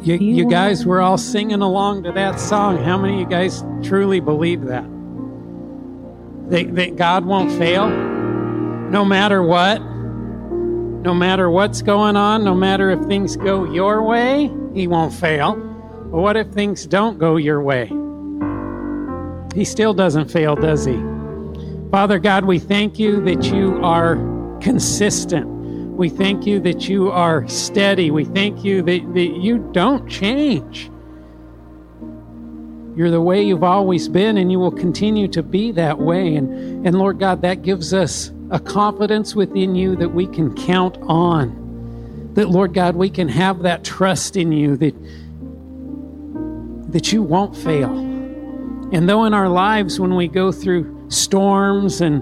You guys were all singing along to that song. How many of you guys truly believe that? That God won't fail? No matter what? No matter what's going on, no matter if things go your way, He won't fail. But what if things don't go your way? He still doesn't fail, does He? Father God, we thank You that You are consistent. We thank You that You are steady. We thank You that You don't change. You're the way You've always been, and You will continue to be that way. And Lord God, that gives us a confidence within You that we can count on. That, Lord God, we can have that trust in You that You won't fail. And though in our lives when we go through storms and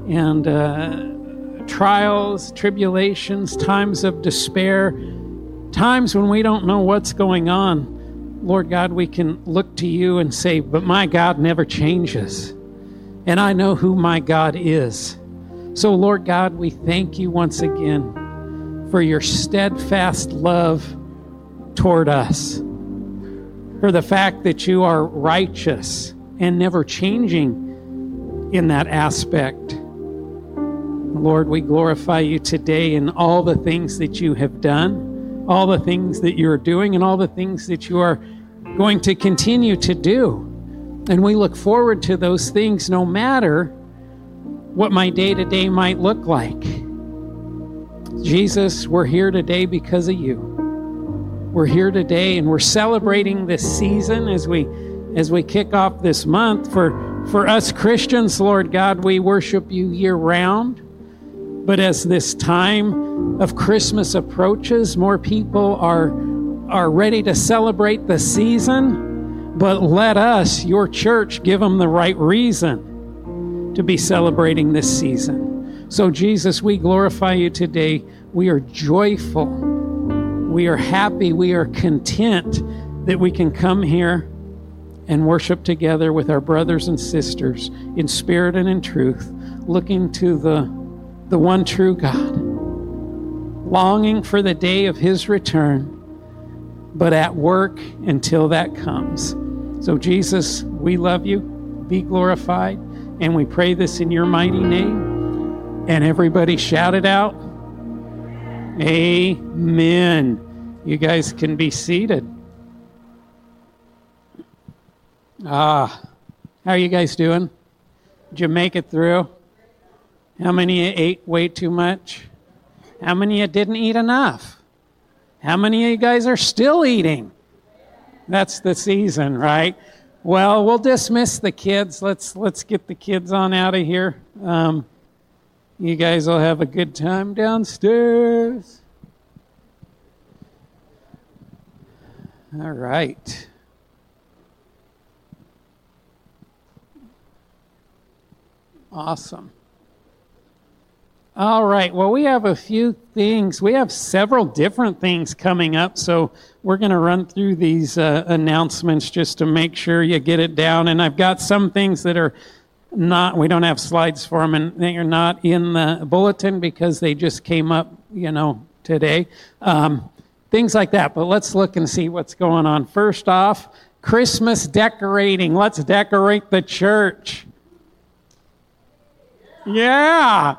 trials, tribulations, times of despair, times when we don't know what's going on, Lord God, we can look to You and say, but my God never changes. And I know who my God is. So, Lord God, we thank You once again for Your steadfast love toward us, for the fact that You are righteous and never changing in that aspect. Lord, we glorify You today in all the things that You have done, all the things that You're doing, and all the things that You are going to continue to do. And we look forward to those things no matter what my day-to-day might look like. Jesus, we're here today because of You. We're here today and we're celebrating this season as we kick off this month. For us Christians, Lord God, we worship You year-round. But as this time of Christmas approaches, more people are ready to celebrate the season. But let us, Your church, give them the right reason to be celebrating this season. So Jesus, we glorify You today. We are joyful. We are happy. We are content that we can come here and worship together with our brothers and sisters in spirit and in truth, looking to the one true God, longing for the day of His return, but at work until that comes. So Jesus, we love You. Be glorified. And we pray this in Your mighty name. And everybody shout it out. Amen. You guys can be seated. How are you guys doing? Did you make it through? How many of you ate way too much? How many of you didn't eat enough? How many of you guys are still eating? That's the season, right? Well, we'll dismiss the kids. Let's get the kids on out of here. You guys will have a good time downstairs. All right. Awesome. All right. Well, we have a few things. We have several different things coming up, so we're going to run through these announcements just to make sure you get it down. And I've got some things that are not, we don't have slides for them, and they are not in the bulletin because they just came up, today. Things like that. But let's look and see what's going on. First off, Christmas decorating. Let's decorate the church. Yeah.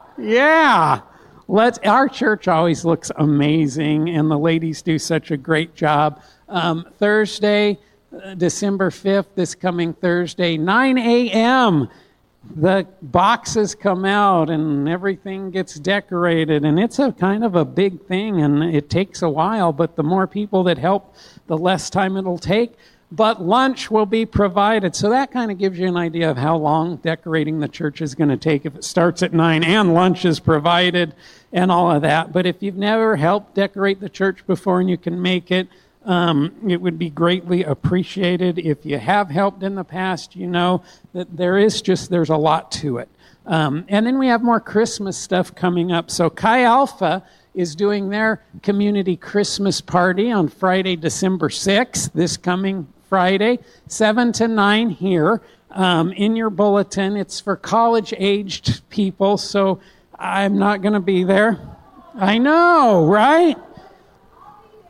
Our church always looks amazing, and the ladies do such a great job. Thursday, December 5th, this coming Thursday, 9 a.m., the boxes come out and everything gets decorated, and it's a kind of a big thing, and it takes a while, but the more people that help, the less time it'll take. But lunch will be provided. So that kind of gives you an idea of how long decorating the church is going to take if it starts at 9 and lunch is provided and all of that. But if you've never helped decorate the church before and you can make it, it would be greatly appreciated. If you have helped in the past, you know that there's a lot to it. And then we have more Christmas stuff coming up. So Chi Alpha is doing their community Christmas party on Friday, December 6th, this coming Friday, 7 to 9 here. In your bulletin, it's for college-aged people, so I'm not going to be there. I know, right?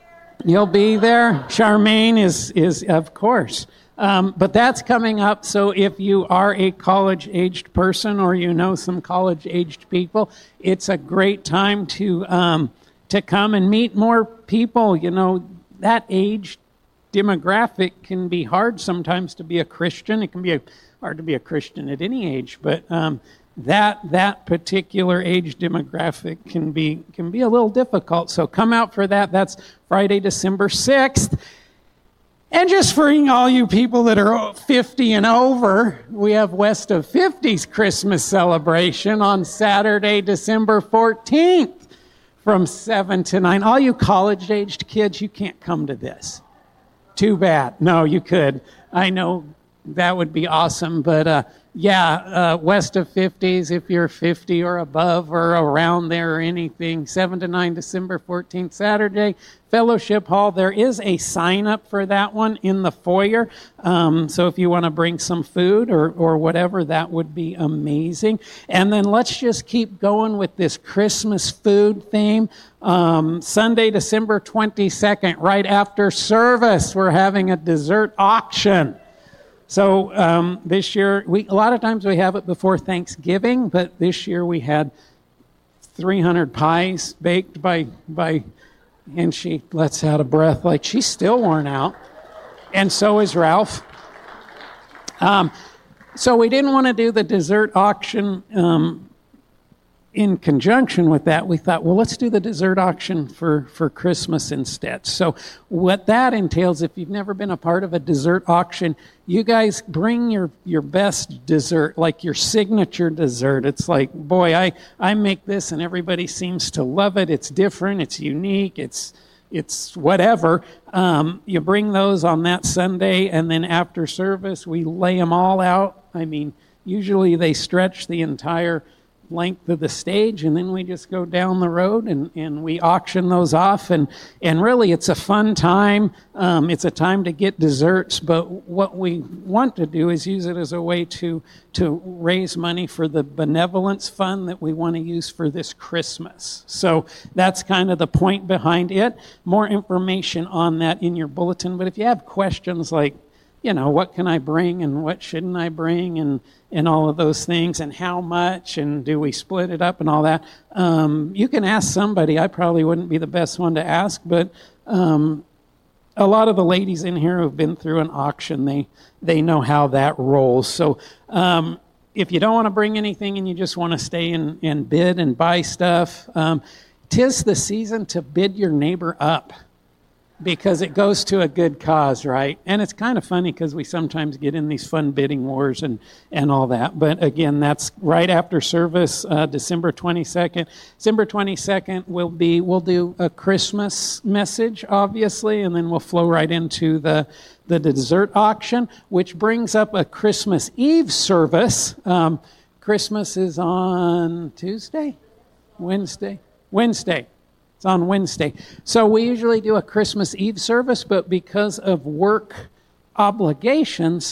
You'll be there. Charmaine is of course. But that's coming up. So if you are a college-aged person or you know some college-aged people, it's a great time to come and meet more people. You know, that age demographic can be hard sometimes to be a Christian. It can be hard to be a Christian at any age, but that particular age demographic can be a little difficult. So come out for that. That's Friday, December 6th. And just for all you people that are 50 and over, we have West of 50's Christmas celebration on Saturday, December 14th from 7 to 9. All you college-aged kids, you can't come to this. Too bad. No, you could. I know that would be awesome, but West of 50s, if you're 50 or above or around there or anything, 7 to 9, December 14th, Saturday, Fellowship Hall. There is a sign-up for that one in the foyer, so if you want to bring some food or whatever, that would be amazing. And then let's just keep going with this Christmas food theme. Sunday, December 22nd, right after service, we're having a dessert auction. So this year, a lot of times we have it before Thanksgiving, but this year we had 300 pies baked by and she lets out a breath like she's still worn out, and so is Ralph. So we didn't want to do the dessert auction in conjunction with that. We thought, well, let's do the dessert auction for Christmas instead. So what that entails, if you've never been a part of a dessert auction, you guys bring your best dessert, like your signature dessert. It's like, boy, I make this and everybody seems to love it. It's different, it's unique, it's whatever. You bring those on that Sunday, and then after service, we lay them all out. I mean, usually they stretch the entire length of the stage, and then we just go down the road and we auction those off, and really it's a fun time. It's a time to get desserts, but what we want to do is use it as a way to raise money for the benevolence fund that we want to use for this Christmas. So that's kind of the point behind it. More information on that in your bulletin, but if you have questions like, you know, what can I bring and what shouldn't I bring and all of those things, and how much, and do we split it up and all that, you can ask somebody. I probably wouldn't be the best one to ask, but a lot of the ladies in here who've been through an auction, they know how that rolls. So if you don't want to bring anything and you just want to stay and bid and buy stuff, 'tis the season to bid your neighbor up, because it goes to a good cause, right? And it's kind of funny because we sometimes get in these fun bidding wars and all that. But again, that's right after service, December 22nd. December 22nd, we'll do a Christmas message, obviously, and then we'll flow right into the dessert auction, which brings up a Christmas Eve service. Christmas is on Tuesday? Wednesday. It's on Wednesday. So we usually do a Christmas Eve service, but because of work obligations,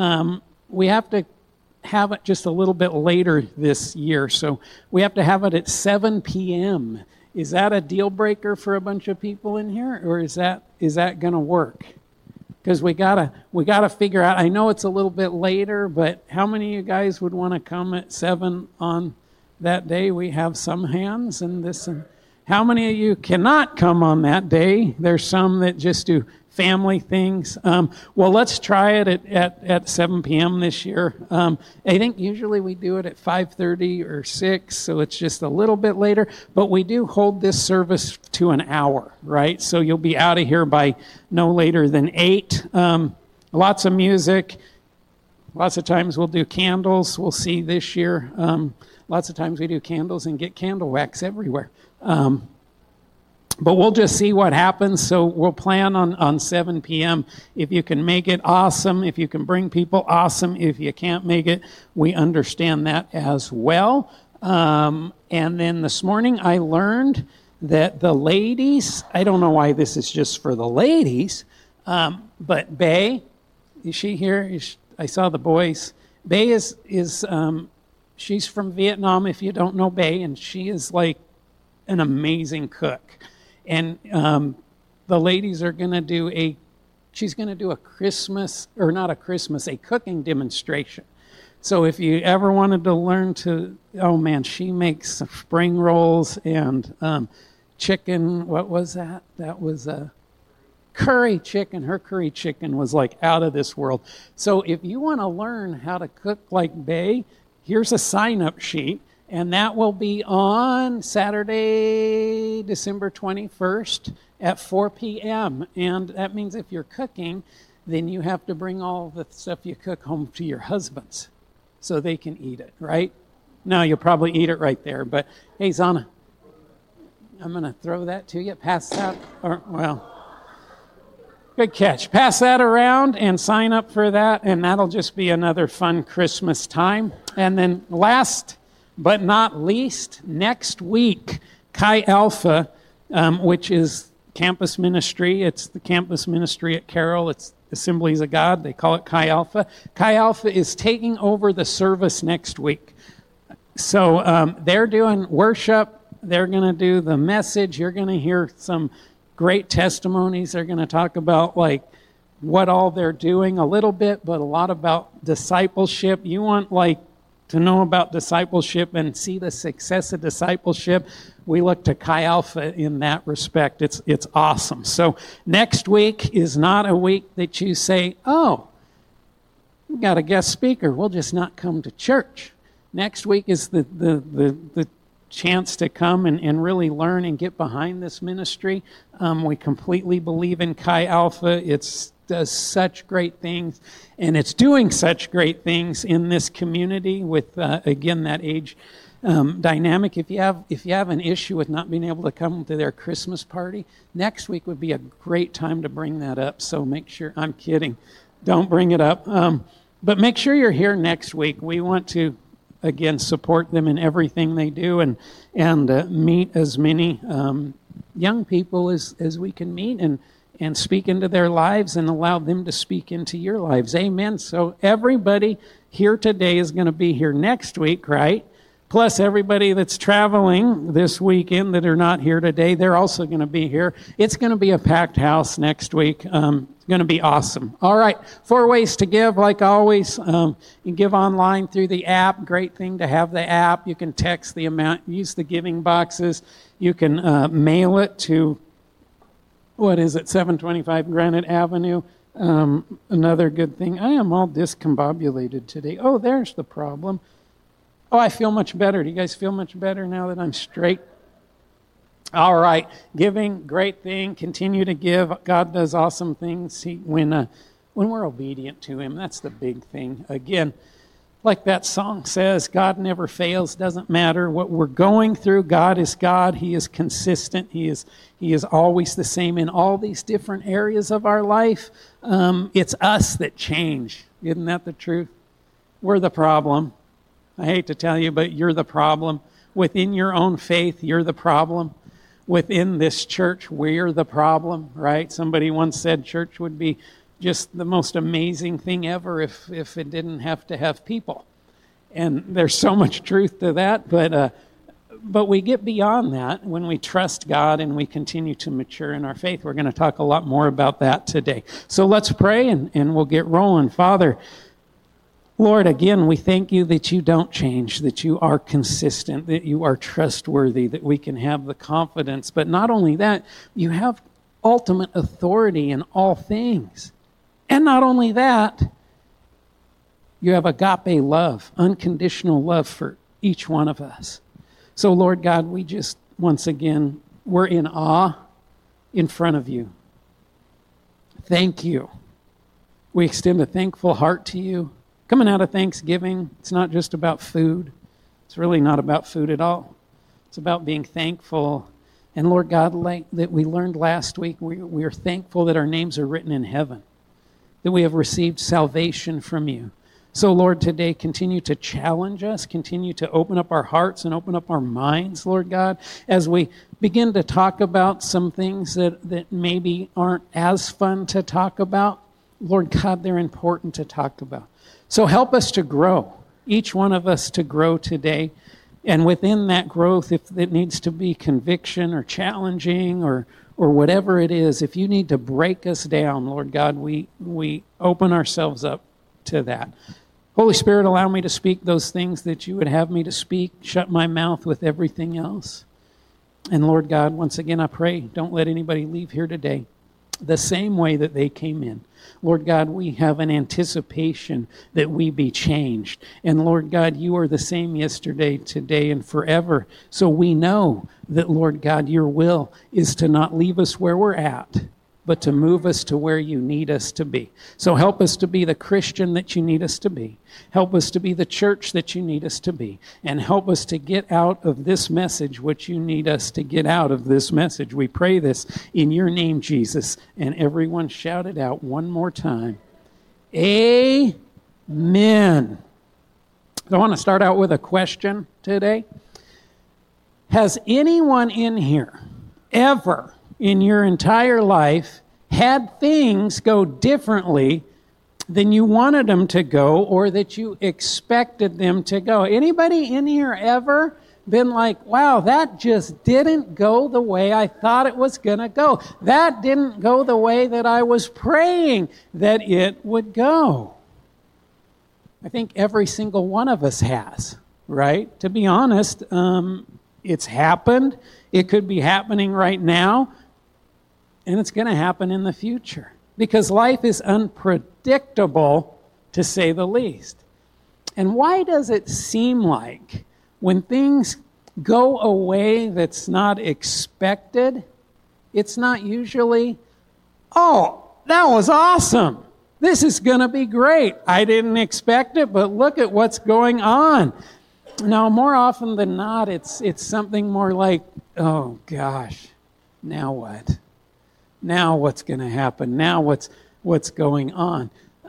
we have to have it just a little bit later this year. So we have to have it at 7 p.m. Is that a deal breaker for a bunch of people in here, or is that going to work? Because we gotta figure out. I know it's a little bit later, but how many of you guys would want to come at 7 on that day? We have some hands and this and. How many of you cannot come on that day? There's some that just do family things. Well, let's try it at 7 p.m. this year. I think usually we do it at 5:30 or 6, so it's just a little bit later. But we do hold this service to an hour, right? So you'll be out of here by no later than 8. Lots of music. Lots of times we'll do candles. We'll see this year. Lots of times we do candles and get candle wax everywhere. But we'll just see what happens. So we'll plan on 7 p.m. If you can make it, awesome. If you can bring people, awesome. If you can't make it, we understand that as well. And then this morning I learned that the ladies, I don't know why this is just for the ladies, but Bay, is she here? I saw the boys. Bay is she's from Vietnam, if you don't know Bay, and she is like an amazing cook. And the ladies are going to do she's going to do a cooking demonstration. So if you ever wanted to learn she makes spring rolls and chicken, what was that? That was a curry chicken. Her curry chicken was like out of this world. So if you want to learn how to cook like Bay, here's a sign-up sheet. And that will be on Saturday, December 21st at 4 p.m. And that means if you're cooking, then you have to bring all the stuff you cook home to your husbands so they can eat it, right? No, you'll probably eat it right there. But, hey, Zana, I'm going to throw that to you. Pass that. Good catch. Pass that around and sign up for that, and that'll just be another fun Christmas time. And then last but not least, next week, Chi Alpha, which is campus ministry. It's the campus ministry at Carroll. It's Assemblies of God. They call it Chi Alpha. Chi Alpha is taking over the service next week. So they're doing worship. They're going to do the message. You're going to hear some great testimonies. They're going to talk about what all they're doing a little bit, but a lot about discipleship. You want to know about discipleship and see the success of discipleship, we look to Chi Alpha in that respect. It's awesome. So next week is not a week that you say, oh, we got a guest speaker, we'll just not come to church. Next week is the chance to come and really learn and get behind this ministry. We completely believe in Chi Alpha. It does such great things, and it's doing such great things in this community with, again, that age dynamic. If you have an issue with not being able to come to their Christmas party, next week would be a great time to bring that up. So make sure, I'm kidding, don't bring it up. But make sure you're here next week. We want to, again, support them in everything they do and meet as many young people as we can meet and speak into their lives and allow them to speak into your lives. Amen. So everybody here today is going to be here next week, right? Plus everybody that's traveling this weekend that are not here today, they're also going to be here. It's going to be a packed house next week. It's going to be awesome. All right, 4 ways to give, like always. You can give online through the app. Great thing to have the app. You can text the amount, use the giving boxes. You can mail it to 725 Granite Avenue. Another good thing. I am all discombobulated today. Oh, there's the problem. Oh, I feel much better. Do you guys feel much better now that I'm straight? All right. Giving, great thing. Continue to give. God does awesome things when we're obedient to Him. That's the big thing. Again, like that song says, God never fails. Doesn't matter what we're going through. God is God. He is consistent. He is always the same in all these different areas of our life. It's us that change. Isn't that the truth? We're the problem. I hate to tell you, but you're the problem. Within your own faith, you're the problem. Within this church, we're the problem, right? Somebody once said church would be just the most amazing thing ever if it didn't have to have people. And there's so much truth to that, but we get beyond that when we trust God and we continue to mature in our faith. We're going to talk a lot more about that today. So let's pray and we'll get rolling. Father, Lord, again, we thank you that you don't change, that you are consistent, that you are trustworthy, that we can have the confidence. But not only that, you have ultimate authority in all things. And not only that, you have agape love, unconditional love for each one of us. So, Lord God, we just, once again, we're in awe in front of you. Thank you. We extend a thankful heart to you. Coming out of Thanksgiving, it's not just about food. It's really not about food at all. It's about being thankful. And Lord God, like that we learned last week, we are thankful that our names are written in heaven, that we have received salvation from you. So Lord, today continue to challenge us, continue to open up our hearts and open up our minds, Lord God, as we begin to talk about some things that maybe aren't as fun to talk about. Lord God, they're important to talk about. So help us to grow, each one of us to grow today. And within that growth, if it needs to be conviction or challenging or or whatever it is, if you need to break us down, Lord God, we open ourselves up to that. Holy Spirit, allow me to speak those things that you would have me to speak. Shut my mouth with everything else. And Lord God, once again, I pray, don't let anybody leave here today the same way that they came in. Lord God, we have an anticipation that we be changed. And Lord God, you are the same yesterday, today, and forever. So we know that, Lord God, your will is to not leave us where we're at, but to move us to where you need us to be. So help us to be the Christian that you need us to be. Help us to be the church that you need us to be. And help us to get out of this message what you need us to get out of this message. We pray this in your name, Jesus. And everyone shout it out one more time. Amen. I want to start out with a question today. Has anyone in here ever in your entire life had things go differently than you wanted them to go or that you expected them to go? Anybody in here ever been like, wow, that just didn't go the way I thought it was going to go. That didn't go the way that I was praying that it would go. I think every single one of us has, right? To be honest, it's happened. It could be happening right now. And it's going to happen in the future because life is unpredictable, to say the least. And why does it seem like when things go a way that's not expected, it's not usually, oh, that was awesome. This is going to be great. I didn't expect it, but look at what's going on. Now, more often than not, it's something more like, oh, gosh, now what? Now what's going to happen? Now what's going on?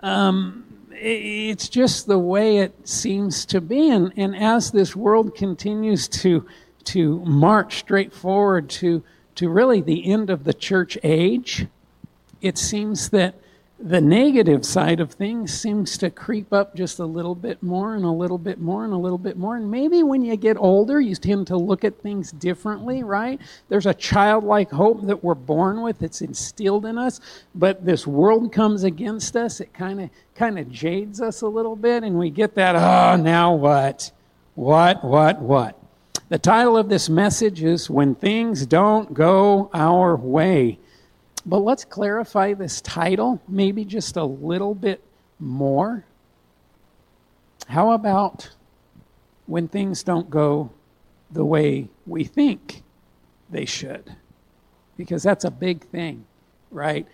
It's just the way it seems to be. And as this world continues to march straight forward to really the end of the church age, it seems that the negative side of things seems to creep up just a little bit more and a little bit more and a little bit more. And maybe when you get older, you tend to look at things differently, right? There's a childlike hope that we're born with. It's instilled in us. But this world comes against us. It kind of jades us a little bit. And we get that, oh, now what? What? The title of this message is When Things Don't Go Our Way. But let's clarify this title maybe just a little bit more. How about when things don't go the way we think they should? Because that's a big thing, right?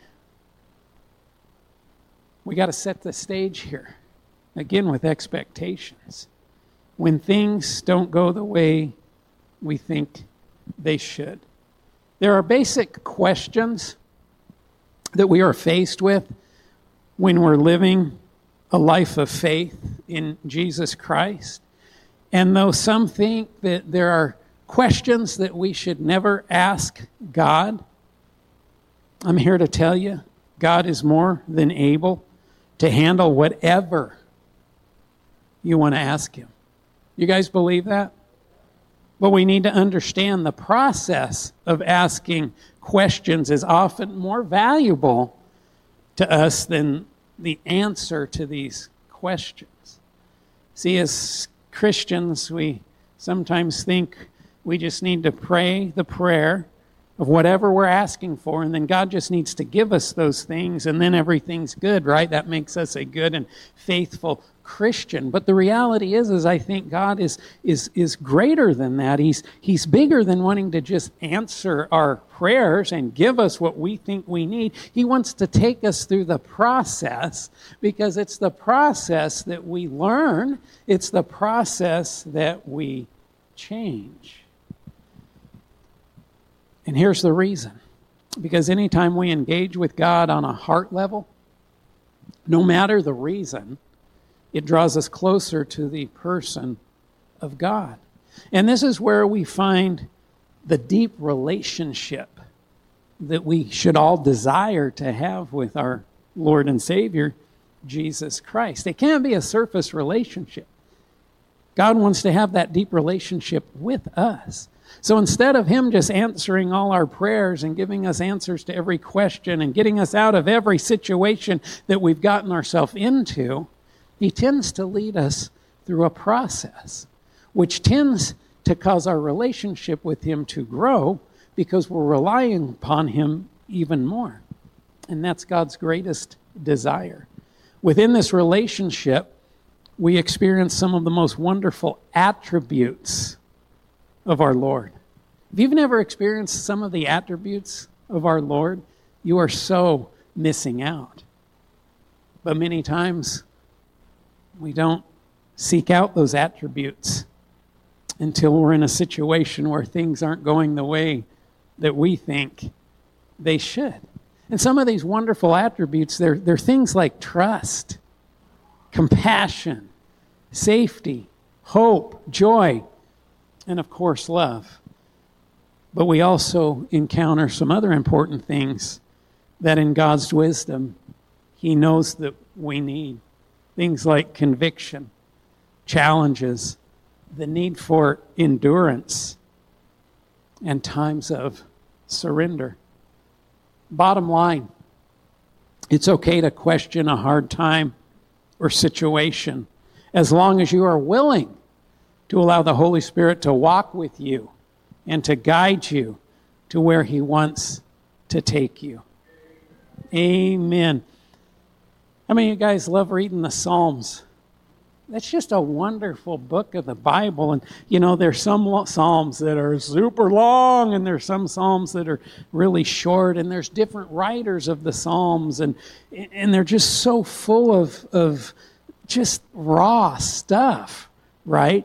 We got to set the stage here, again with expectations. When things don't go the way we think they should. There are basic questions that we are faced with when we're living a life of faith in Jesus Christ. And though some think that there are questions that we should never ask God, I'm here to tell you, God is more than able to handle whatever you want to ask Him. You guys believe that? But we need to understand the process of asking questions is often more valuable to us than the answer to these questions. See, as Christians, we sometimes think we just need to pray the prayer of whatever we're asking for, and then God just needs to give us those things, and then everything's good, right? That makes us a good and faithful Christian. But the reality is I think God is greater than that. He's bigger than wanting to just answer our prayers and give us what we think we need. He wants to take us through the process, because it's the process that we learn. It's the process that we change. And here's the reason. Because anytime we engage with God on a heart level, no matter the reason, it draws us closer to the person of God. And this is where we find the deep relationship that we should all desire to have with our Lord and Savior, Jesus Christ. It can't be a surface relationship. God wants to have that deep relationship with us. So instead of him just answering all our prayers and giving us answers to every question and getting us out of every situation that we've gotten ourselves into, he tends to lead us through a process, which tends to cause our relationship with him to grow because we're relying upon him even more. And that's God's greatest desire. Within this relationship, we experience some of the most wonderful attributes of our Lord. If you've never experienced some of the attributes of our Lord, you are so missing out. But many times, we don't seek out those attributes until we're in a situation where things aren't going the way that we think they should. And some of these wonderful attributes, they're things like trust, compassion, safety, hope, joy, and of course, love. But we also encounter some other important things that in God's wisdom, he knows that we need. Things like conviction, challenges, the need for endurance, and times of surrender. Bottom line, it's okay to question a hard time or situation as long as you are willing to allow the Holy Spirit to walk with you and to guide you to where he wants to take you. Amen. How many of you guys love reading the Psalms? That's just a wonderful book of the Bible. And, there's some Psalms that are super long, and there's some Psalms that are really short, and there's different writers of the Psalms, and they're just so full of just raw stuff, right?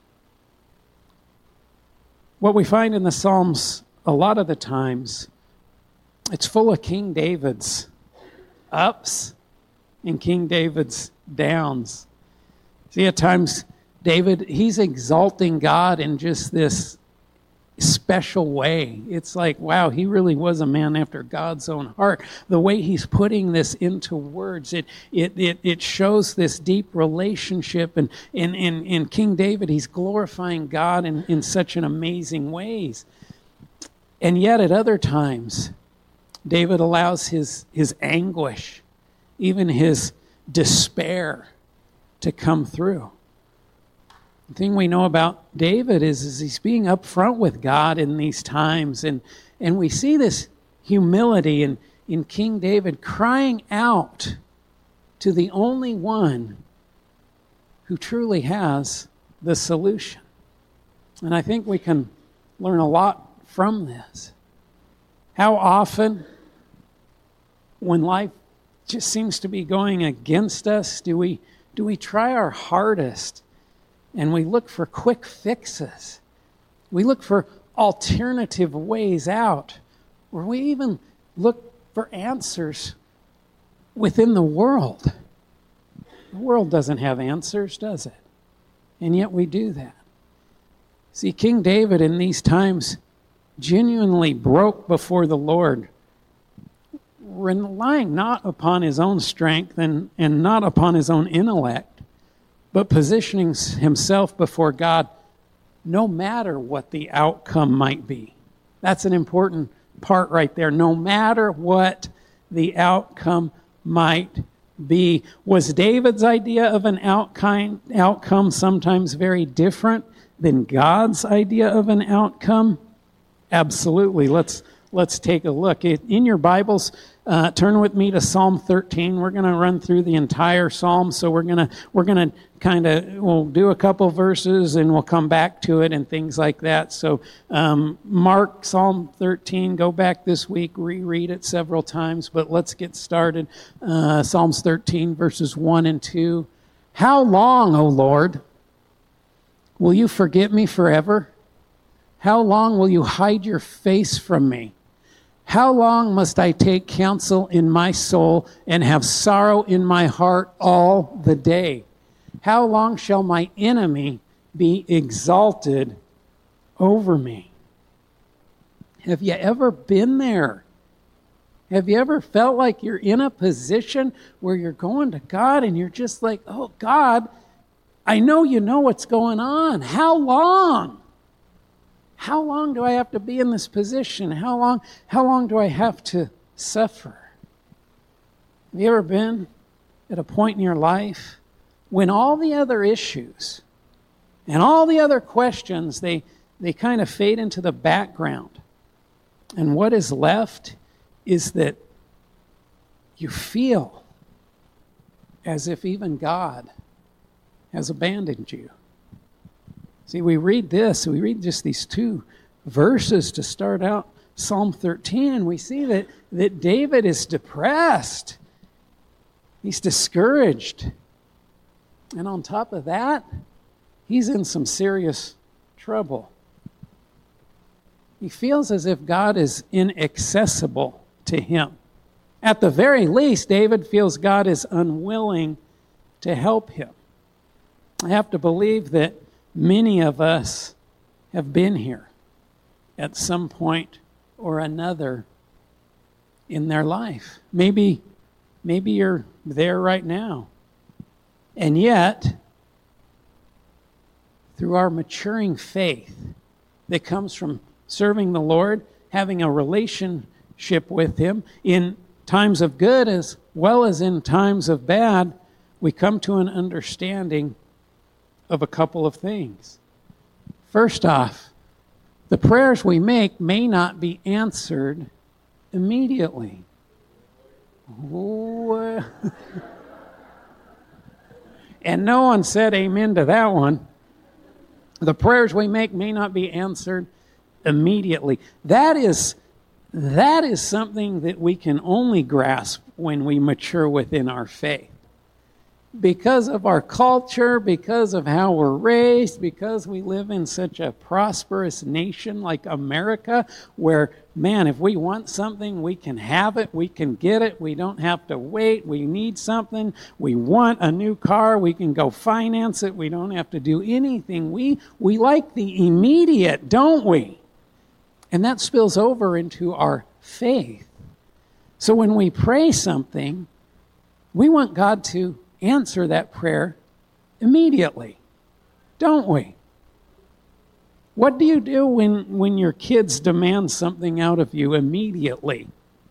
What we find in the Psalms, a lot of the times, it's full of King David's ups and King David's downs. See, at times, David, he's exalting God in just this special way. It's like, wow, he really was a man after God's own heart. The way he's putting this into words, it shows this deep relationship. And in King David, he's glorifying God in such an amazing ways. And yet at other times, David allows his anguish, even his despair, to come through. The thing we know about David is he's being upfront with God in these times. And we see this humility in King David crying out to the only one who truly has the solution. And I think we can learn a lot from this. How often, when life just seems to be going against us, do we try our hardest and we look for quick fixes? We look for alternative ways out, or we even look for answers within the world. The world doesn't have answers, does it? And yet we do that. See, King David in these times genuinely broke before the Lord, relying not upon his own strength and not upon his own intellect, but positioning himself before God no matter what the outcome might be. That's an important part right there. No matter what the outcome might be. Was David's idea of an outcome sometimes very different than God's idea of an outcome? Absolutely. Let's take a look. In your Bibles, turn with me to Psalm 13. We're going to run through the entire Psalm, so we're going to we'll do a couple verses and we'll come back to it and things like that. So mark Psalm 13, go back this week, reread it several times, but let's get started. Psalms 13, verses 1 and 2. How long, O Lord, will you forget me forever? How long will you hide your face from me? How long must I take counsel in my soul and have sorrow in my heart all the day? How long shall my enemy be exalted over me? Have you ever been there? Have you ever felt like you're in a position where you're going to God and you're just like, oh, God, I know you know what's going on. How long? How long do I have to be in this position? How long do I have to suffer? Have you ever been at a point in your life when all the other issues and all the other questions, they kind of fade into the background? And what is left is that you feel as if even God has abandoned you. See, we read just these 2 verses to start out Psalm 13, and we see that David is depressed. He's discouraged. And on top of that, he's in some serious trouble. He feels as if God is inaccessible to him. At the very least, David feels God is unwilling to help him. I have to believe that many of us have been here at some point or another in their life. Maybe you're there right now. And yet, through our maturing faith that comes from serving the Lord, having a relationship with Him, in times of good as well as in times of bad, we come to an understanding of a couple of things. First off, the prayers we make may not be answered immediately. And no one said amen to that one. The prayers we make may not be answered immediately. That is something that we can only grasp when we mature within our faith. Because of our culture, because of how we're raised, because we live in such a prosperous nation like America, where, man, if we want something, we can have it, we can get it, we don't have to wait, we need something, we want a new car, we can go finance it, we don't have to do anything. We like the immediate, don't we? And that spills over into our faith. So when we pray something, we want God to answer that prayer immediately, don't we? What do you do when your kids demand something out of you immediately?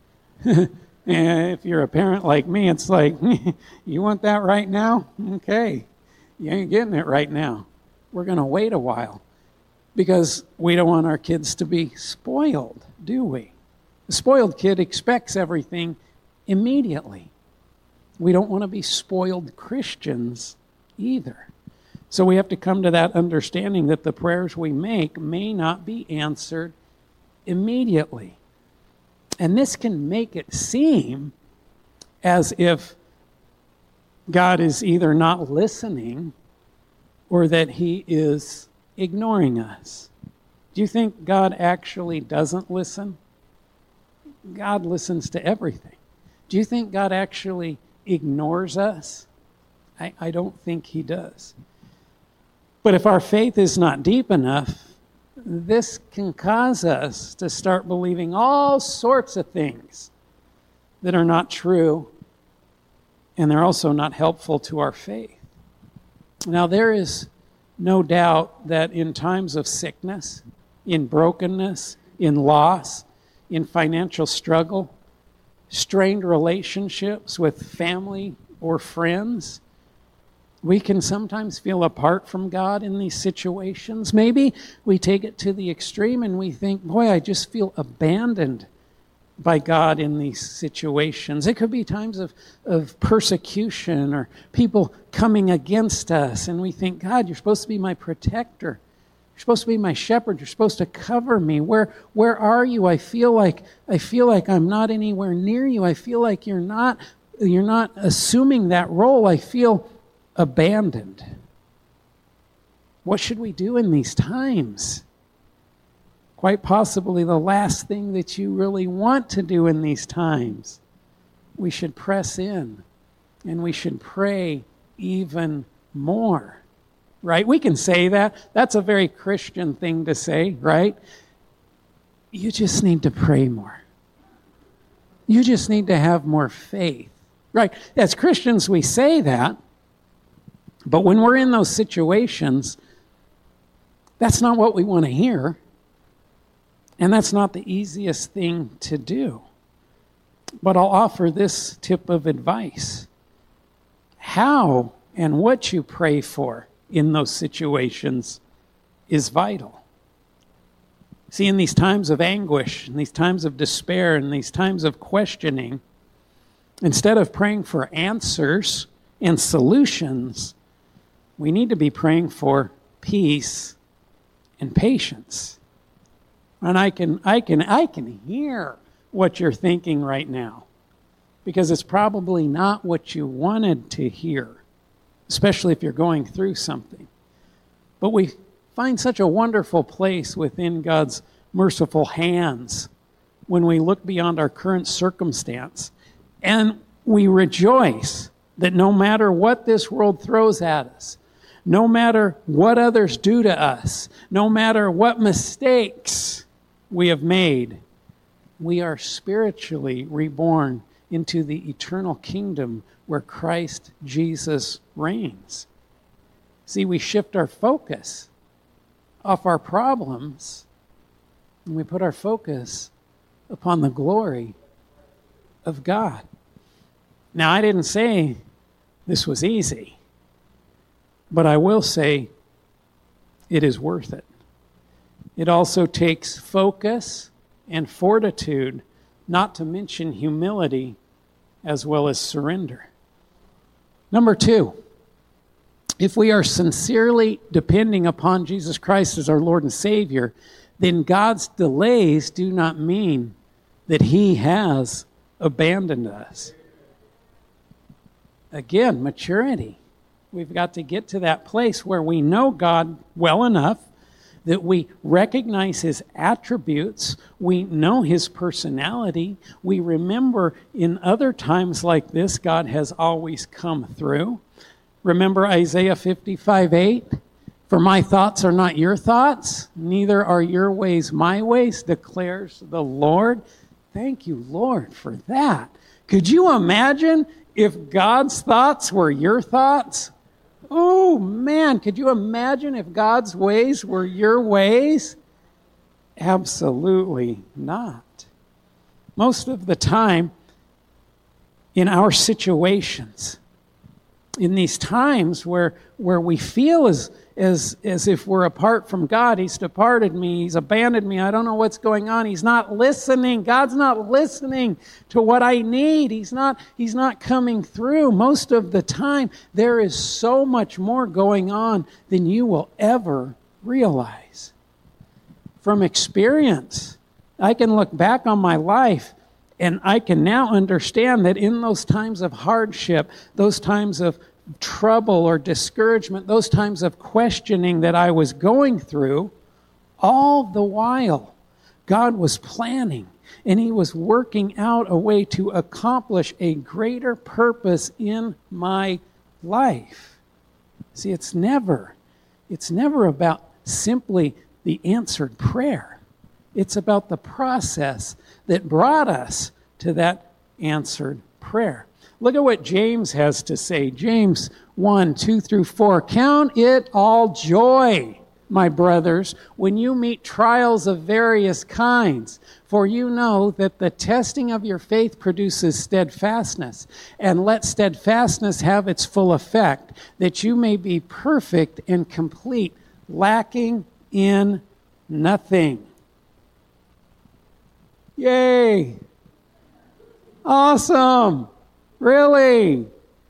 If you're a parent like me, it's like, you want that right now? Okay, you ain't getting it right now. We're going to wait a while because we don't want our kids to be spoiled, do we? The spoiled kid expects everything immediately. We don't want to be spoiled Christians either. So we have to come to that understanding that the prayers we make may not be answered immediately. And this can make it seem as if God is either not listening or that He is ignoring us. Do you think God actually doesn't listen? God listens to everything. Do you think God actually ignores us? I don't think He does. But if our faith is not deep enough, this can cause us to start believing all sorts of things that are not true, and they're also not helpful to our faith. Now, there is no doubt that in times of sickness, in brokenness, in loss, in financial struggle, strained relationships with family or friends, we can sometimes feel apart from God in these situations. Maybe we take it to the extreme and we think, boy, I just feel abandoned by God in these situations. It could be times of persecution or people coming against us, and we think, God, you're supposed to be my protector. You're supposed to be my shepherd. You're supposed to cover me. Where are you? I feel like I'm not anywhere near you. I feel like you're not assuming that role. I feel abandoned. What should we do in these times? Quite possibly the last thing that you really want to do in these times. We should press in and we should pray even more. Right? We can say that. That's a very Christian thing to say, right? You just need to pray more. You just need to have more faith. Right? As Christians, we say that, but when we're in those situations, that's not what we want to hear. And that's not the easiest thing to do. But I'll offer this tip of advice. How and what you pray for in those situations is vital. See, in these times of anguish, in these times of despair, in these times of questioning, instead of praying for answers and solutions, we need to be praying for peace and patience. And I can hear what you're thinking right now, because it's probably not what you wanted to hear, especially if you're going through something. But we find such a wonderful place within God's merciful hands when we look beyond our current circumstance, and we rejoice that no matter what this world throws at us, no matter what others do to us, no matter what mistakes we have made, we are spiritually reborn into the eternal kingdom where Christ Jesus reigns. See, we shift our focus off our problems and we put our focus upon the glory of God. Now, I didn't say this was easy, but I will say it is worth it. It also takes focus and fortitude, not to mention humility, as well as surrender. Number 2, if we are sincerely depending upon Jesus Christ as our Lord and Savior, then God's delays do not mean that He has abandoned us. Again, maturity. We've got to get to that place where we know God well enough that we recognize His attributes, we know His personality, we remember in other times like this, God has always come through. Remember Isaiah 55:8? For my thoughts are not your thoughts, neither are your ways my ways, declares the Lord. Thank you, Lord, for that. Could you imagine if God's thoughts were your thoughts? Oh, man, could you imagine if God's ways were your ways? Absolutely not. Most of the time, in our situations, in these times where we feel as if we're apart from God, He's departed me, He's abandoned me, I don't know what's going on, He's not listening, God's not listening to what I need, He's not coming through. Most of the time, there is so much more going on than you will ever realize. From experience, I can look back on my life and I can now understand that in those times of hardship, those times of trouble or discouragement, those times of questioning that I was going through, all the while, God was planning and He was working out a way to accomplish a greater purpose in my life. See, it's never about simply the answered prayer. It's about the process that brought us to that answered prayer. Look at what James has to say. James 1:2-4. Count it all joy, my brothers, when you meet trials of various kinds. For you know that the testing of your faith produces steadfastness. And let steadfastness have its full effect, that you may be perfect and complete, lacking in nothing. Yay! Awesome! Really?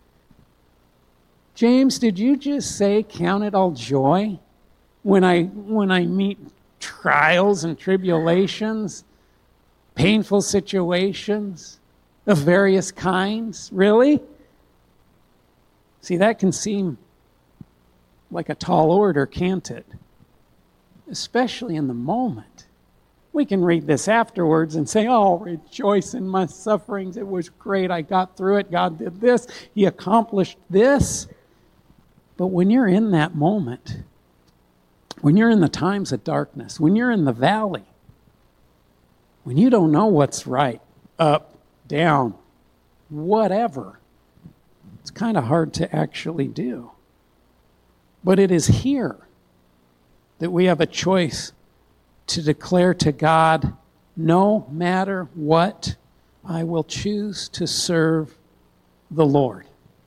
James, did you just say count it all joy when I meet trials and tribulations, painful situations of various kinds? Really? See, that can seem like a tall order, can't it? Especially in the moment. We can read this afterwards and say, oh, rejoice in my sufferings. It was great. I got through it. God did this. He accomplished this. But when you're in that moment, when you're in the times of darkness, when you're in the valley, when you don't know what's right, up, down, whatever, it's kind of hard to actually do. But it is here that we have a choice to declare to God, no matter what, I will choose to serve the Lord.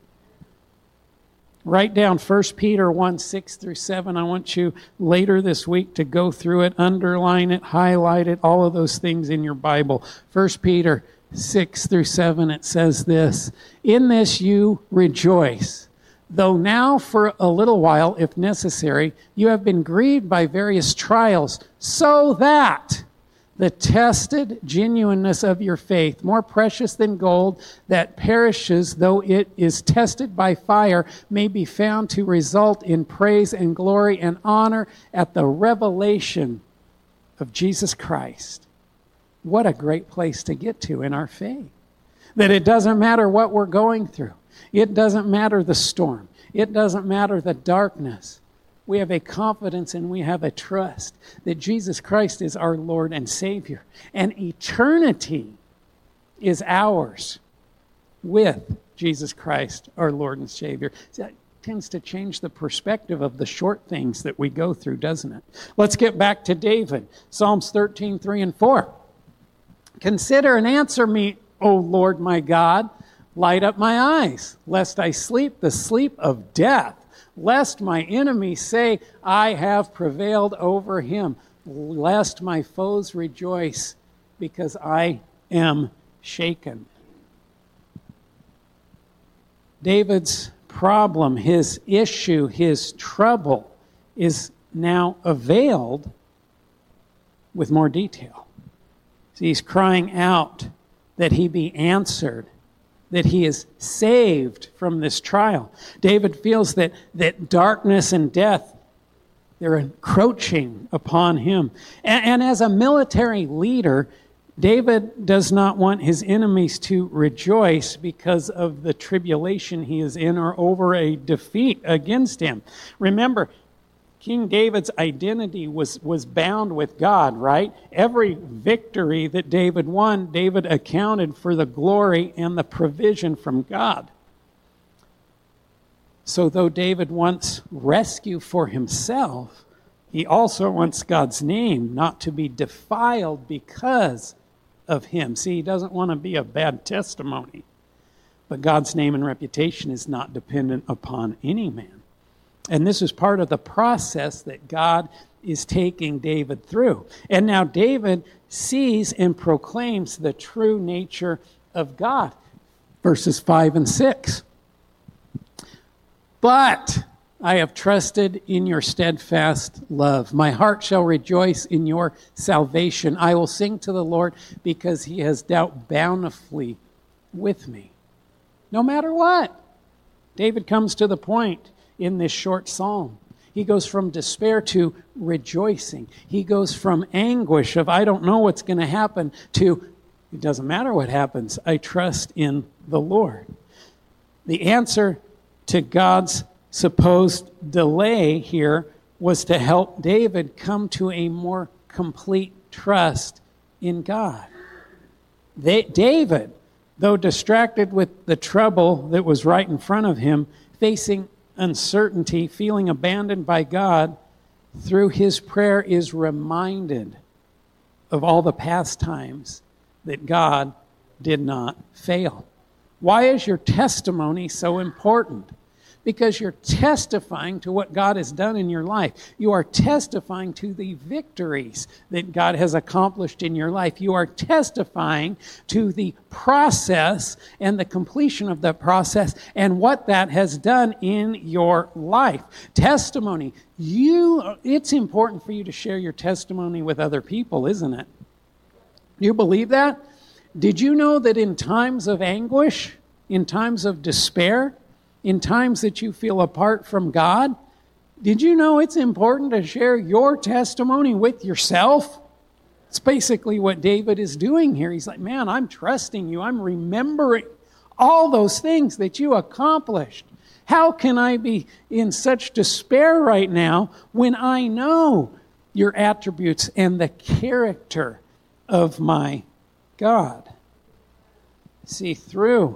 Write down 1 Peter 1, 6 through 7. I want you later this week to go through it, underline it, highlight it, all of those things in your Bible. 1 Peter 6 through 7, it says this, in this you rejoice, though now for a little while, if necessary, you have been grieved by various trials, so that the tested genuineness of your faith, more precious than gold that perishes though it is tested by fire, may be found to result in praise and glory and honor at the revelation of Jesus Christ. What a great place to get to in our faith. That it doesn't matter what we're going through. It doesn't matter the storm. It doesn't matter the darkness. We have a confidence and we have a trust that Jesus Christ is our Lord and Savior. And eternity is ours with Jesus Christ, our Lord and Savior. That tends to change the perspective of the short things that we go through, doesn't it? Let's get back to David. Psalms 13, 3 and 4. Consider and answer me, O Lord my God. Light up my eyes, lest I sleep the sleep of death. Lest my enemies say, I have prevailed over him. Lest my foes rejoice, because I am shaken. David's problem, his issue, his trouble is now veiled with more detail. So he's crying out that he be answered, that he is saved from this trial. David feels that darkness and death, they're encroaching upon him. And as a military leader, David does not want his enemies to rejoice because of the tribulation he is in or over a defeat against him. Remember, King David's identity was bound with God, right? Every victory that David won, David accounted for the glory and the provision from God. So though David wants rescue for himself, he also wants God's name not to be defiled because of him. See, he doesn't want to be a bad testimony. But God's name and reputation is not dependent upon any man. And this is part of the process that God is taking David through. And now David sees and proclaims the true nature of God. Verses 5 and 6. But I have trusted in your steadfast love. My heart shall rejoice in your salvation. I will sing to the Lord because he has dealt bountifully with me. No matter what. David comes to the point in this short psalm. He goes from despair to rejoicing. He goes from anguish of, I don't know what's going to happen, to, it doesn't matter what happens, I trust in the Lord. The answer to God's supposed delay here was to help David come to a more complete trust in God. David, though distracted with the trouble that was right in front of him, facing uncertainty, feeling abandoned by God, through his prayer is reminded of all the past times that God did not fail. Why is your testimony so important? Because you're testifying to what God has done in your life. You are testifying to the victories that God has accomplished in your life. You are testifying to the process and the completion of the process and what that has done in your life. Testimony. It's important for you to share your testimony with other people, isn't it? Do you believe that? Did you know that in times of anguish, in times of despair, in times that you feel apart from God, did you know it's important to share your testimony with yourself? It's basically what David is doing here. He's like, man, I'm trusting you. I'm remembering all those things that you accomplished. How can I be in such despair right now when I know your attributes and the character of my God? See, through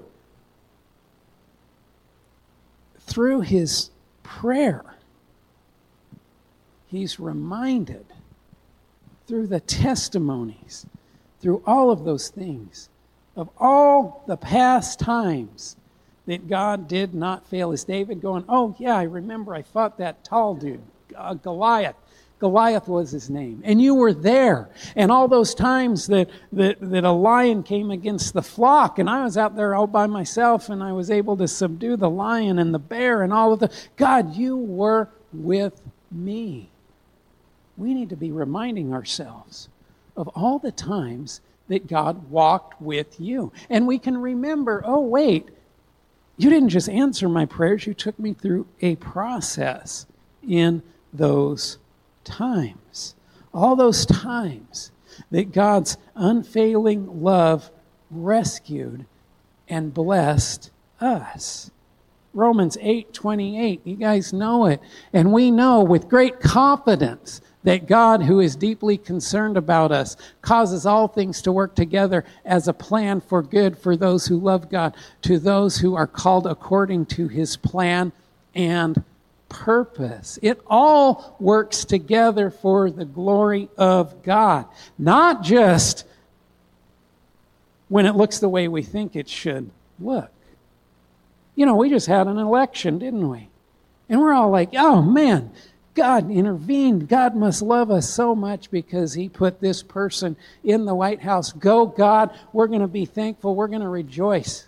his prayer, he's reminded through the testimonies, through all of those things, of all the past times that God did not fail. Is David going, oh yeah, I remember I fought that tall dude, Goliath. Goliath was his name. And you were there. And all those times that a lion came against the flock, and I was out there all by myself, and I was able to subdue the lion and the bear and all of the... God, you were with me. We need to be reminding ourselves of all the times that God walked with you. And we can remember, oh wait, you didn't just answer my prayers, you took me through a process in those times. All those times that God's unfailing love rescued and blessed us. Romans 8:28, you guys know it. And we know with great confidence that God, who is deeply concerned about us, causes all things to work together as a plan for good for those who love God, to those who are called according to his plan and purpose. It all works together for the glory of God. Not just when it looks the way we think it should look. You know, we just had an election, didn't we? And we're all like, oh man, God intervened. God must love us so much because he put this person in the White House. Go, God. We're going to be thankful. We're going to rejoice.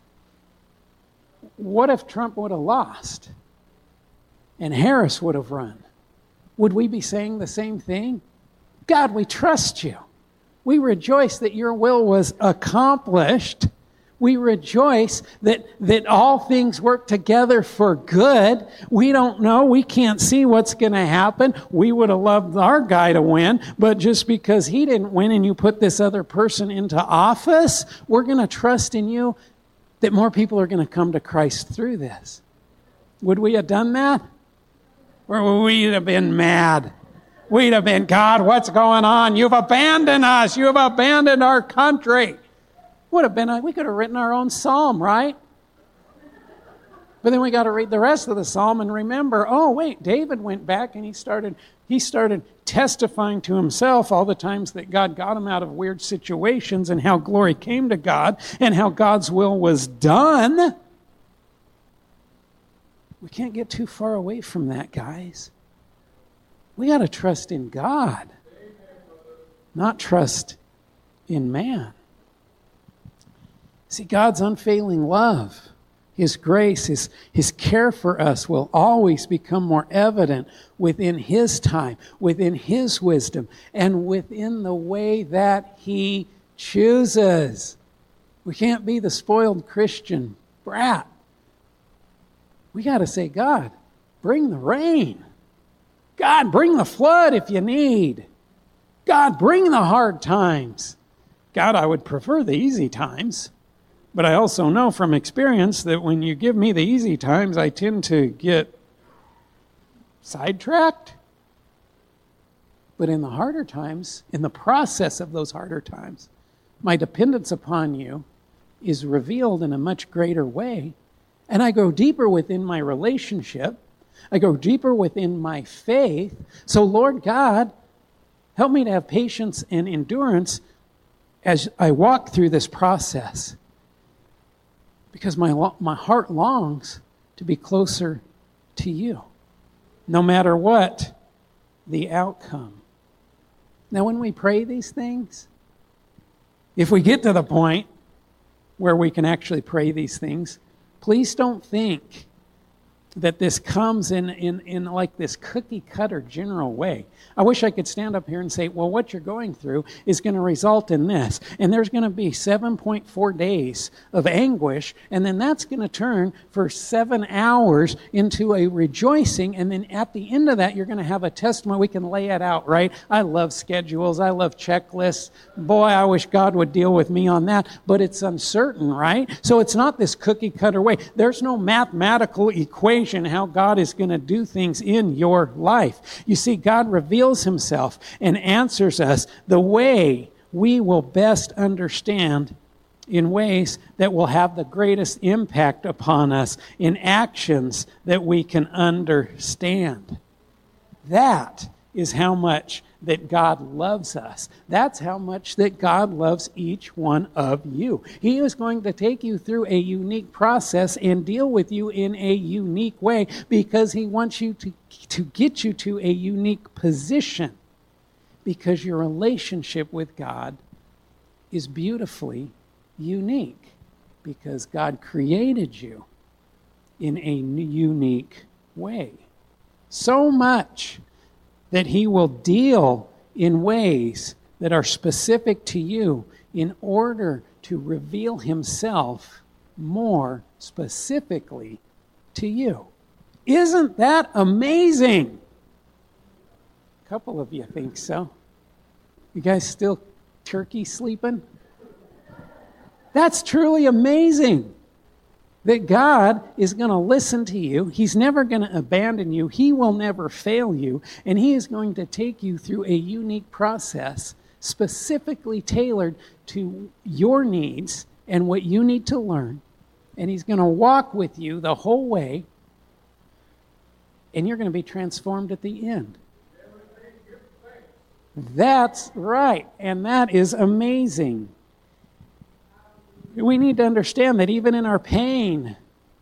What if Trump would have lost and Harris would have run? Would we be saying the same thing? God, we trust you. We rejoice that your will was accomplished. We rejoice that all things work together for good. We don't know. We can't see what's going to happen. We would have loved our guy to win, but just because he didn't win and you put this other person into office, we're going to trust in you that more people are going to come to Christ through this. Would we have done that? Or would we have been mad? We'd have been, God, what's going on? You've abandoned us. You've abandoned our country. Would have been, we could have written our own psalm, right? But then we got to read the rest of the psalm and remember, oh wait, David went back and he started testifying to himself all the times that God got him out of weird situations and how glory came to God and how God's will was done. We can't get too far away from that, guys. We got to trust in God, not trust in man. See, God's unfailing love, his grace, his care for us will always become more evident within his time, within his wisdom, and within the way that he chooses. We can't be the spoiled Christian brat. We got to say, God, bring the rain. God, bring the flood if you need. God, bring the hard times. God, I would prefer the easy times. But I also know from experience that when you give me the easy times, I tend to get sidetracked. But in the harder times, in the process of those harder times, my dependence upon you is revealed in a much greater way. And I go deeper within my relationship. I go deeper within my faith. So Lord God, help me to have patience and endurance as I walk through this process. Because my heart longs to be closer to you, no matter what the outcome. Now, when we pray these things, if we get to the point where we can actually pray these things, please don't think that this comes in like this cookie cutter general way. I wish I could stand up here and say, well, what you're going through is going to result in this. And there's going to be 7.4 days of anguish, and then that's going to turn for 7 hours into a rejoicing, and then at the end of that, you're going to have a testimony. We can lay it out, right? I love schedules. I love checklists. Boy, I wish God would deal with me on that, but it's uncertain, right? So it's not this cookie cutter way. There's no mathematical equation how God is going to do things in your life. You see, God reveals himself and answers us the way we will best understand, in ways that will have the greatest impact upon us, in actions that we can understand. That is how much that God loves us. That's how much that God loves each one of you. He is going to take you through a unique process and deal with you in a unique way because he wants you to get you to a unique position, because your relationship with God is beautifully unique, because God created you in a unique way. So much that he will deal in ways that are specific to you in order to reveal himself more specifically to you. Isn't that amazing? A couple of you think so. You guys still turkey sleeping? That's truly amazing. That God is going to listen to you. He's never going to abandon you. He will never fail you. And he is going to take you through a unique process specifically tailored to your needs and what you need to learn. And he's going to walk with you the whole way. And you're going to be transformed at the end. That's right. And that is amazing. We need to understand that even in our pain,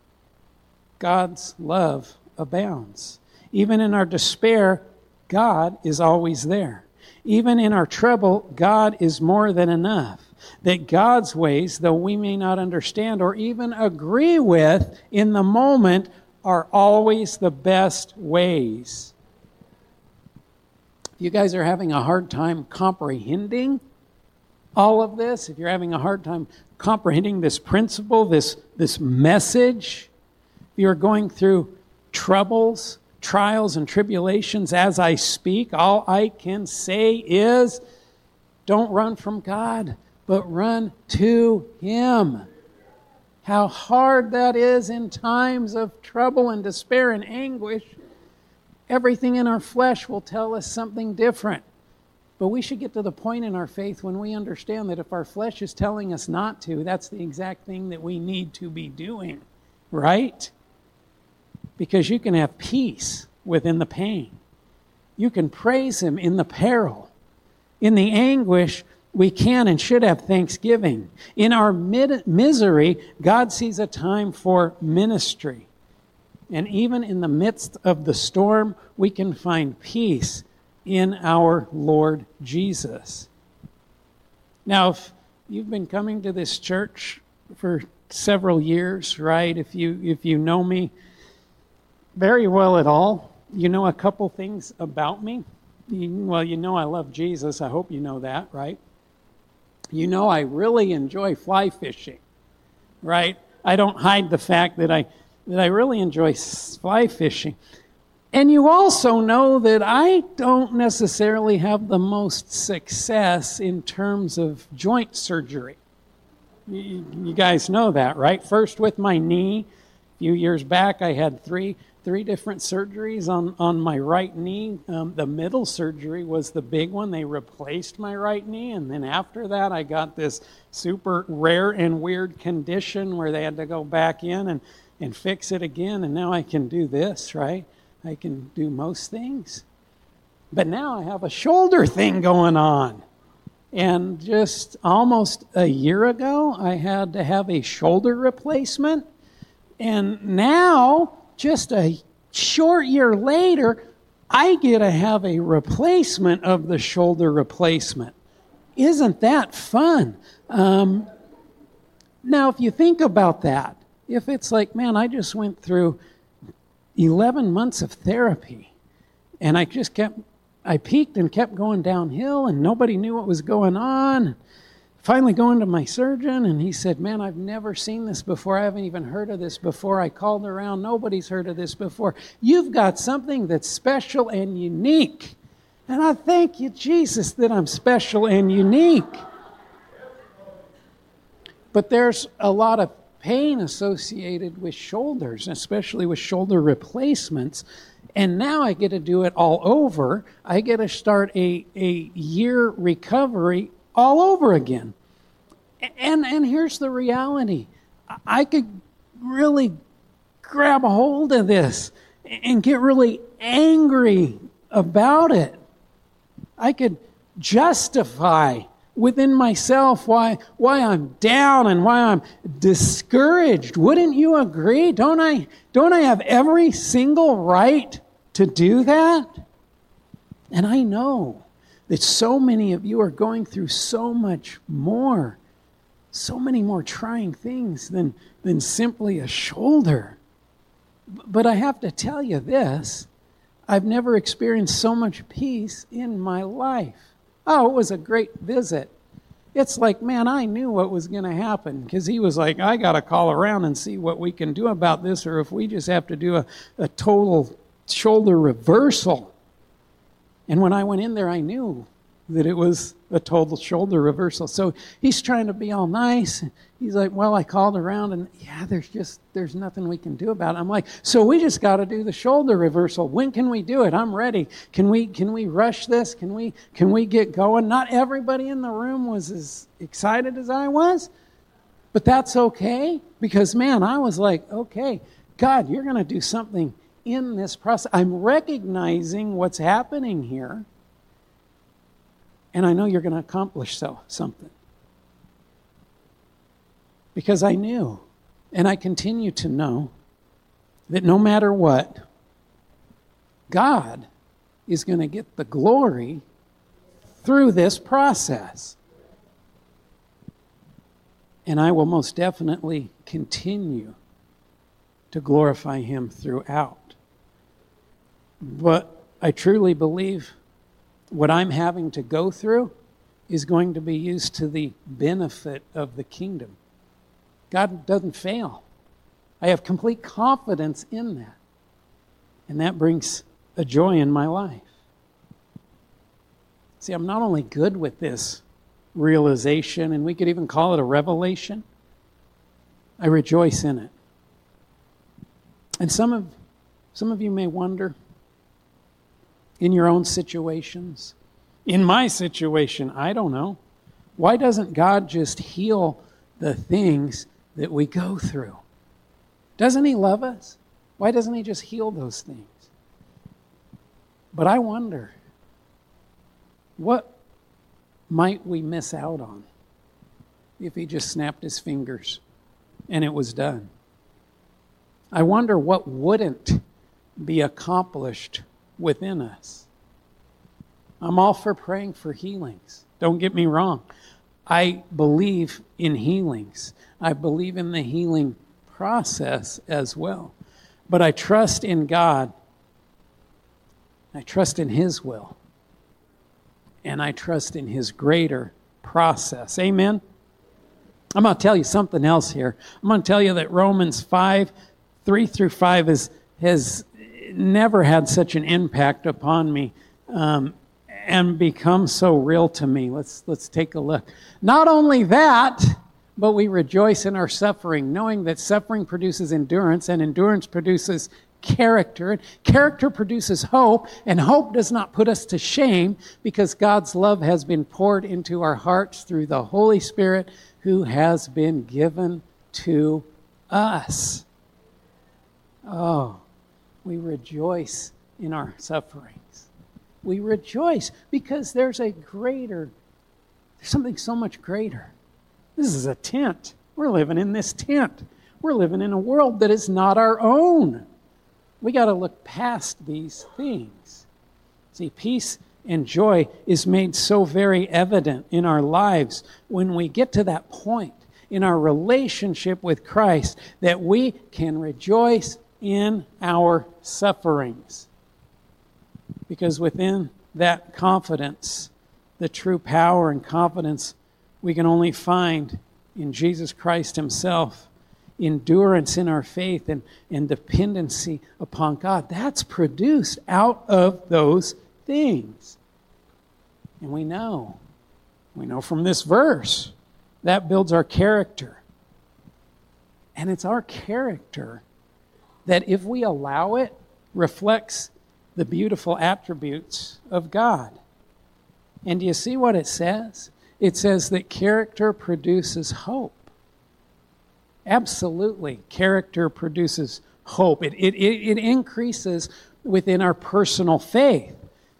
God's love abounds. Even in our despair, God is always there. Even in our trouble, God is more than enough. That God's ways, though we may not understand or even agree with in the moment, are always the best ways. If you guys are having a hard time comprehending all of this, if you're having a hard time comprehending this principle, this message, if you're going through troubles, trials, and tribulations as I speak, all I can say is, don't run from God, but run to him. How hard that is in times of trouble and despair and anguish. Everything in our flesh will tell us something different. But we should get to the point in our faith when we understand that if our flesh is telling us not to, that's the exact thing that we need to be doing, right? Because you can have peace within the pain. You can praise him in the peril. In the anguish, we can and should have thanksgiving. In our misery, God sees a time for ministry. And even in the midst of the storm, we can find peace in our Lord Jesus. Now, if you've been coming to this church for several years, right? If you know me very well at all, you know a couple things about me. Well, you know I love Jesus. I hope you know that, right? You know I really enjoy fly fishing, right? I don't hide the fact that I really enjoy fly fishing. And you also know that I don't necessarily have the most success in terms of joint surgery. You guys know that, right? First with my knee. A few years back, I had three different surgeries on my right knee. The middle surgery was the big one. They replaced my right knee. And then after that, I got this super rare and weird condition where they had to go back in and fix it again. And now I can do this, right? I can do most things. But now I have a shoulder thing going on. And just almost a year ago, I had to have a shoulder replacement. And now, just a short year later, I get to have a replacement of the shoulder replacement. Isn't that fun? Now, if you think about that, if it's like, man, I just went through 11 months of therapy, and I peaked and kept going downhill, and nobody knew what was going on. Finally going to my surgeon, and he said, man, I've never seen this before. I haven't even heard of this before. I called around. Nobody's heard of this before. You've got something that's special and unique. And I thank you, Jesus, that I'm special and unique. But there's a lot of pain associated with shoulders, especially with shoulder replacements. And now I get to do it all over. I get to start a year recovery all over again. And here's the reality. I could really grab a hold of this and get really angry about it. I could justify within myself why I'm down and why I'm discouraged. Wouldn't you agree? Don't I have every single right to do that? And I know that so many of you are going through so much more, so many more trying things than simply a shoulder. But I have to tell you this, I've never experienced so much peace in my life. Oh, it was a great visit. It's like, man, I knew what was going to happen because he was like, I got to call around and see what we can do about this, or if we just have to do a total shoulder reversal. And when I went in there, I knew that it was a total shoulder reversal. So he's trying to be all nice. He's like, well, I called around and there's nothing we can do about it. I'm like, so we just got to do the shoulder reversal. When can we do it? I'm ready. Can we rush this? Can we get going? Not everybody in the room was as excited as I was, but that's okay because, man, I was like, okay, God, you're going to do something in this process. I'm recognizing what's happening here. And I know you're going to accomplish something. Because I knew, and I continue to know, that no matter what, God is going to get the glory through this process. And I will most definitely continue to glorify Him throughout. But I truly believe what I'm having to go through is going to be used to the benefit of the kingdom. God doesn't fail. I have complete confidence in that. And that brings a joy in my life. See, I'm not only good with this realization, and we could even call it a revelation, I rejoice in it. And some of you may wonder, in your own situations, in my situation, I don't know, why doesn't God just heal the things that we go through? Doesn't He love us? Why doesn't He just heal those things? But I wonder, what might we miss out on if He just snapped His fingers and it was done? I wonder what wouldn't be accomplished within us. I'm all for praying for healings. Don't get me wrong. I believe in healings. I believe in the healing process as well. But I trust in God. I trust in His will. And I trust in His greater process. Amen? I'm going to tell you something else here. I'm going to tell you that Romans 5, 3 through 5 has never had such an impact upon me and become so real to me. Let's take a look. Not only that, but we rejoice in our suffering, knowing that suffering produces endurance, and endurance produces character, and character produces hope, and hope does not put us to shame because God's love has been poured into our hearts through the Holy Spirit who has been given to us. Oh, we rejoice in our sufferings. We rejoice because there's something so much greater. This is a tent. We're living in this tent. We're living in a world that is not our own. We got to look past these things. See, peace and joy is made so very evident in our lives when we get to that point in our relationship with Christ that we can rejoice in our sufferings. Because within that confidence, the true power and confidence we can only find in Jesus Christ Himself, endurance in our faith and dependency upon God. That's produced out of those things. And we know from this verse, that builds our character. And it's our character that, if we allow it, reflects the beautiful attributes of God. And do you see what it says? It says that character produces hope. Absolutely, character produces hope. It increases within our personal faith.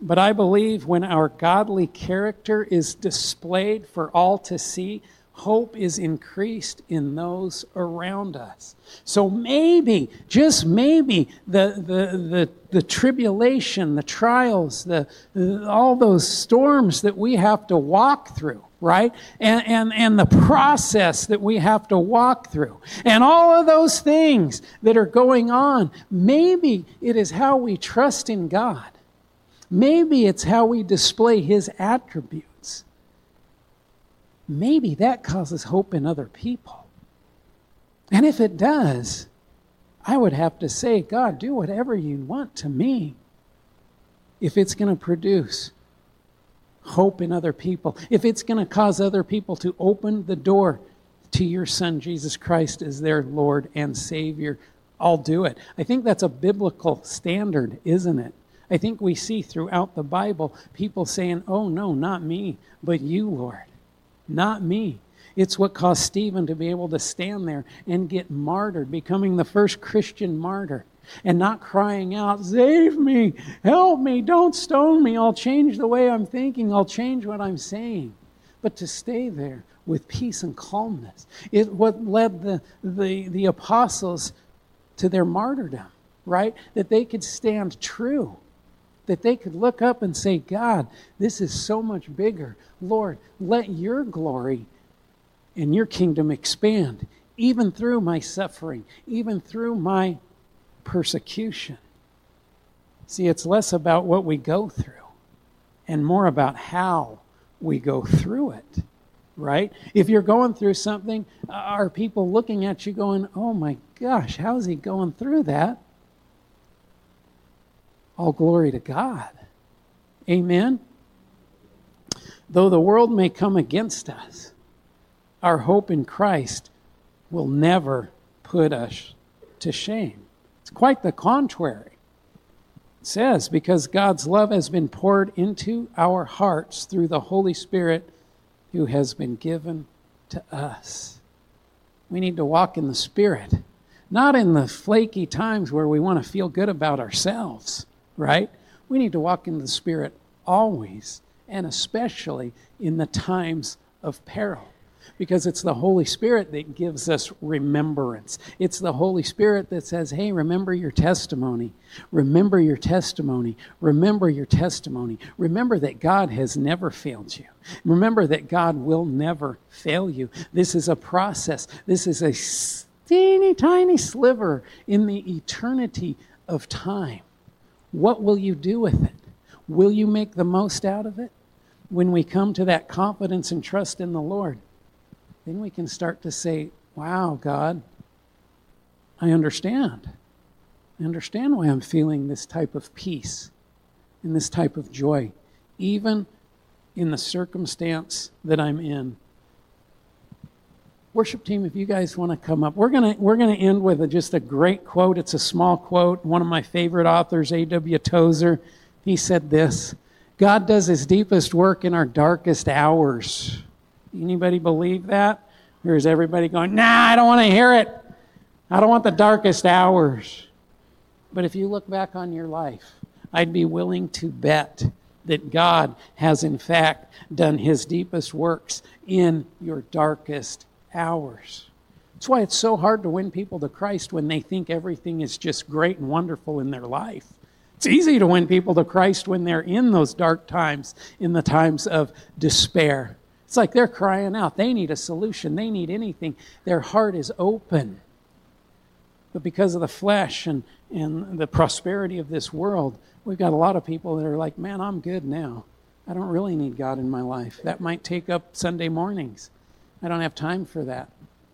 But I believe when our godly character is displayed for all to see, hope is increased in those around us. So maybe, just maybe, the tribulation, the trials, all those storms that we have to walk through, right? And the process that we have to walk through, and all of those things that are going on, maybe it is how we trust in God. Maybe it's how we display His attributes. Maybe that causes hope in other people. And if it does, I would have to say, God, do whatever you want to me if it's going to produce hope in other people, if it's going to cause other people to open the door to your Son, Jesus Christ, as their Lord and Savior. I'll do it. I think that's a biblical standard, isn't it? I think we see throughout the Bible people saying, oh no, not me, but you, Lord. Not me. It's what caused Stephen to be able to stand there and get martyred, becoming the first Christian martyr, and not crying out, save me, help me, don't stone me, I'll change the way I'm thinking, I'll change what I'm saying. But to stay there with peace and calmness. It what led the apostles to their martyrdom, right? That they could stand true. That they could look up and say, God, this is so much bigger. Lord, let your glory and your kingdom expand, even through my suffering, even through my persecution. See, it's less about what we go through and more about how we go through it, right? If you're going through something, are people looking at you going, oh my gosh, how's he going through that? All glory to God. Amen? Though the world may come against us, our hope in Christ will never put us to shame. It's quite the contrary. It says, because God's love has been poured into our hearts through the Holy Spirit who has been given to us. We need to walk in the Spirit, not in the flaky times where we want to feel good about ourselves. Right? We need to walk in the Spirit always, and especially in the times of peril. Because it's the Holy Spirit that gives us remembrance. It's the Holy Spirit that says, hey, remember your testimony. Remember your testimony. Remember your testimony. Remember that God has never failed you. Remember that God will never fail you. This is a process. This is a teeny tiny sliver in the eternity of time. What will you do with it? Will you make the most out of it? When we come to that confidence and trust in the Lord, then we can start to say, wow, God, I understand. I understand why I'm feeling this type of peace and this type of joy, even in the circumstance that I'm in. Worship team, if you guys want to come up, we're gonna end with just a great quote. It's a small quote. One of my favorite authors, A.W. Tozer, he said this: God does His deepest work in our darkest hours. Anybody believe that? Or is everybody going, nah, I don't want to hear it. I don't want the darkest hours. But if you look back on your life, I'd be willing to bet that God has in fact done His deepest works in your darkest hours. That's why it's so hard to win people to Christ when they think everything is just great and wonderful in their life. It's easy to win people to Christ when they're in those dark times, in the times of despair. It's like they're crying out. They need a solution. They need anything. Their heart is open. But because of the flesh and the prosperity of this world, we've got a lot of people that are like, man, I'm good now. I don't really need God in my life. That might take up Sunday mornings. I don't have time for that.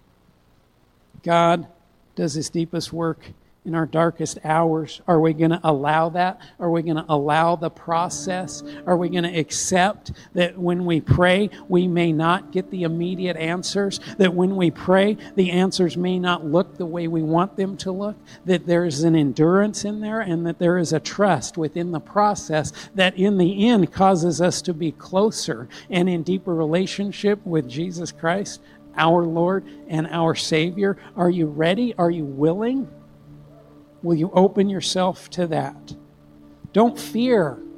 God does His deepest work in our darkest hours. Are we going to allow that? Are we going to allow the process? Are we going to accept that when we pray, we may not get the immediate answers? That when we pray, the answers may not look the way we want them to look? That there's an endurance in there and that there is a trust within the process that in the end causes us to be closer and in deeper relationship with Jesus Christ, our Lord and our Savior? Are you ready? Are you willing? Will you open yourself to that? Don't fear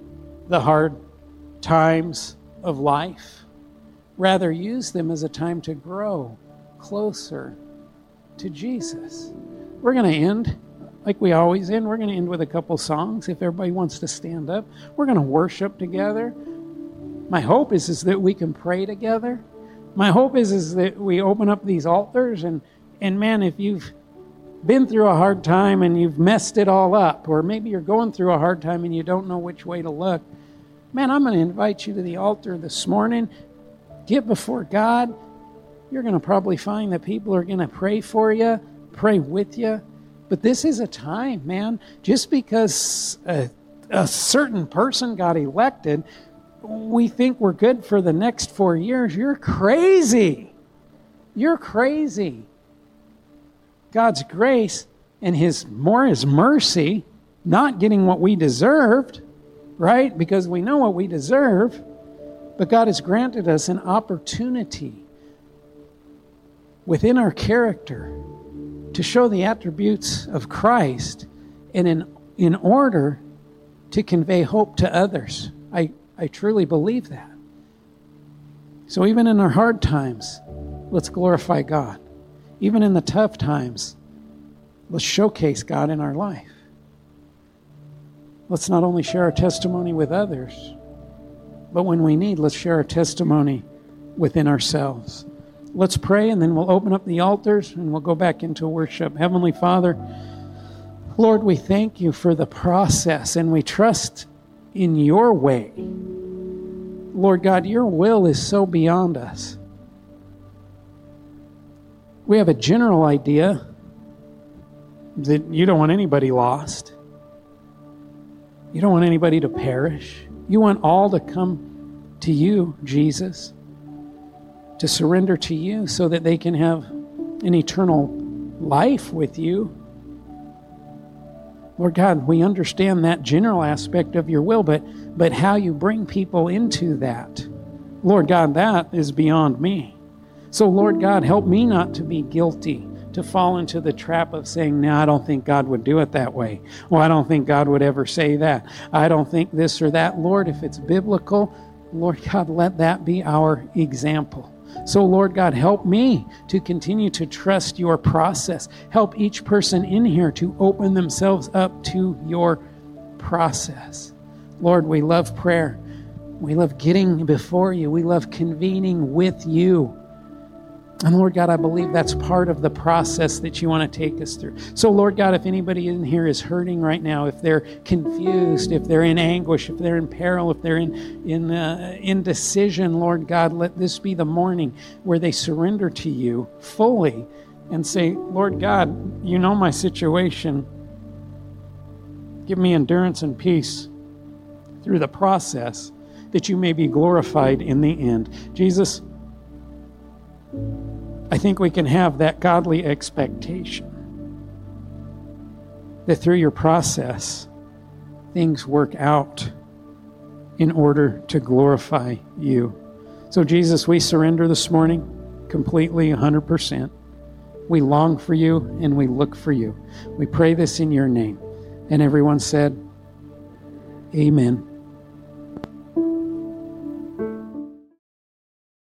the hard times of life. Rather, use them as a time to grow closer to Jesus. We're going to end like we always end. We're going to end with a couple songs. If everybody wants to stand up, we're going to worship together. My hope is that we can pray together. My hope is that we open up these altars and man, if you've been through a hard time and you've messed it all up, or maybe you're going through a hard time and you don't know which way to look, man, I'm going to invite you to the altar this morning. Get before God. You're going to probably find that people are going to pray for you, pray with you. But this is a time, man, just because a certain person got elected, we think we're good for the next 4 years. You're crazy. You're crazy. God's grace and His mercy, not getting what we deserved, right? Because we know what we deserve. But God has granted us an opportunity within our character to show the attributes of Christ and in order to convey hope to others. I truly believe that. So even in our hard times, let's glorify God. Even in the tough times, let's showcase God in our life. Let's not only share our testimony with others, but when we need, let's share our testimony within ourselves. Let's pray, and then we'll open up the altars, and we'll go back into worship. Heavenly Father, Lord, we thank you for the process, and we trust in your way. Lord God, your will is so beyond us. We have a general idea that you don't want anybody lost. You don't want anybody to perish. You want all to come to you, Jesus, to surrender to you so that they can have an eternal life with you. Lord God, we understand that general aspect of your will, but how you bring people into that, Lord God, that is beyond me. So, Lord God, help me not to be guilty, to fall into the trap of saying, no, I don't think God would do it that way. Well, I don't think God would ever say that. I don't think this or that. Lord, if it's biblical, Lord God, let that be our example. So, Lord God, help me to continue to trust your process. Help each person in here to open themselves up to your process. Lord, we love prayer. We love getting before you. We love convening with you. And Lord God, I believe that's part of the process that you want to take us through. So Lord God, if anybody in here is hurting right now, if they're confused, if they're in anguish, if they're in peril, if they're in indecision, Lord God, let this be the morning where they surrender to you fully and say, Lord God, you know my situation. Give me endurance and peace through the process that you may be glorified in the end. Jesus, I think we can have that godly expectation that through your process, things work out in order to glorify you. So Jesus, we surrender this morning completely, 100%. We long for you and we look for you. We pray this in your name. And everyone said, Amen.